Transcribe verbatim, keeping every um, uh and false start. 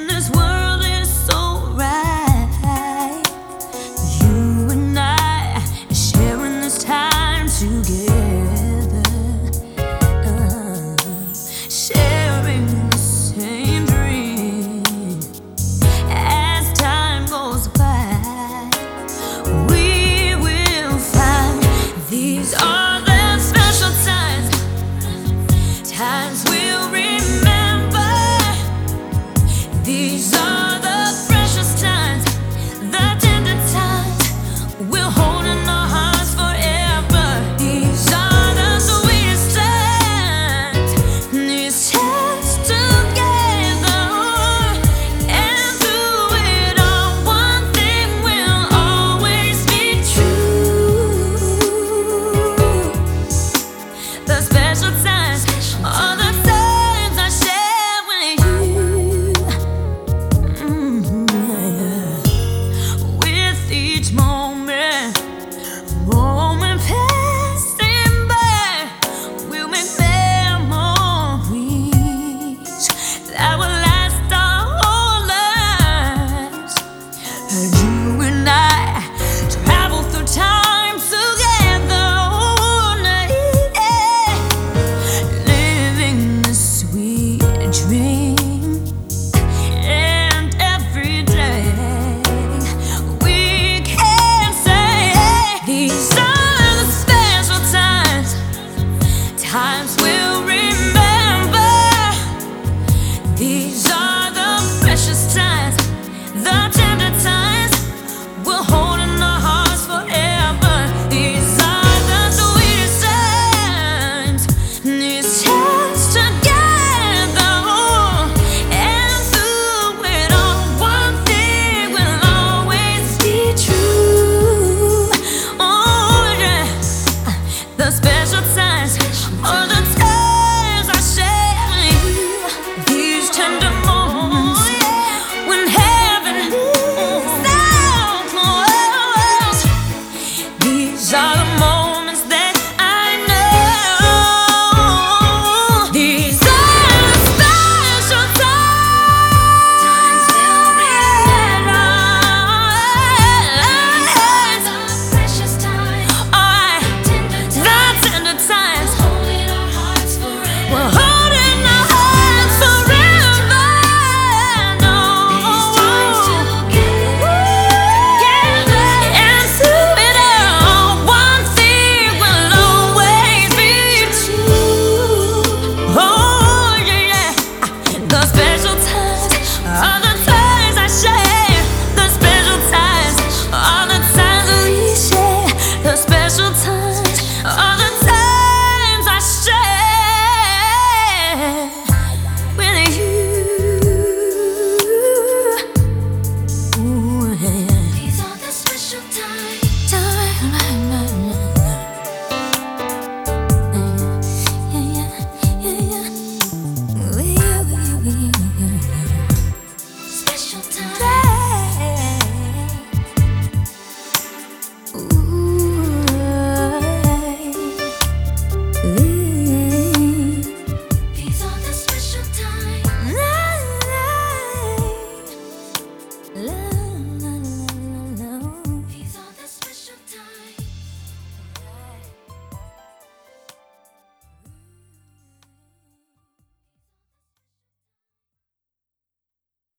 this world is so right. You and I are sharing this time together, uh, sharing the same dream. As time goes by, we will find these are the special times, times we'll remember. These are the precious times, the tender times we'll hold in our hearts forever. These are the sweetest times, these times together. And through it all, one thing will always be true: the special times are the times I share with you. Mm, yeah. With each moment, moment passing by, we'll make memories that will last our whole lives. And you and I travel through time together all night, living this sweet dream. And every day we can say these are the special times, times we'll remember. These are the precious times.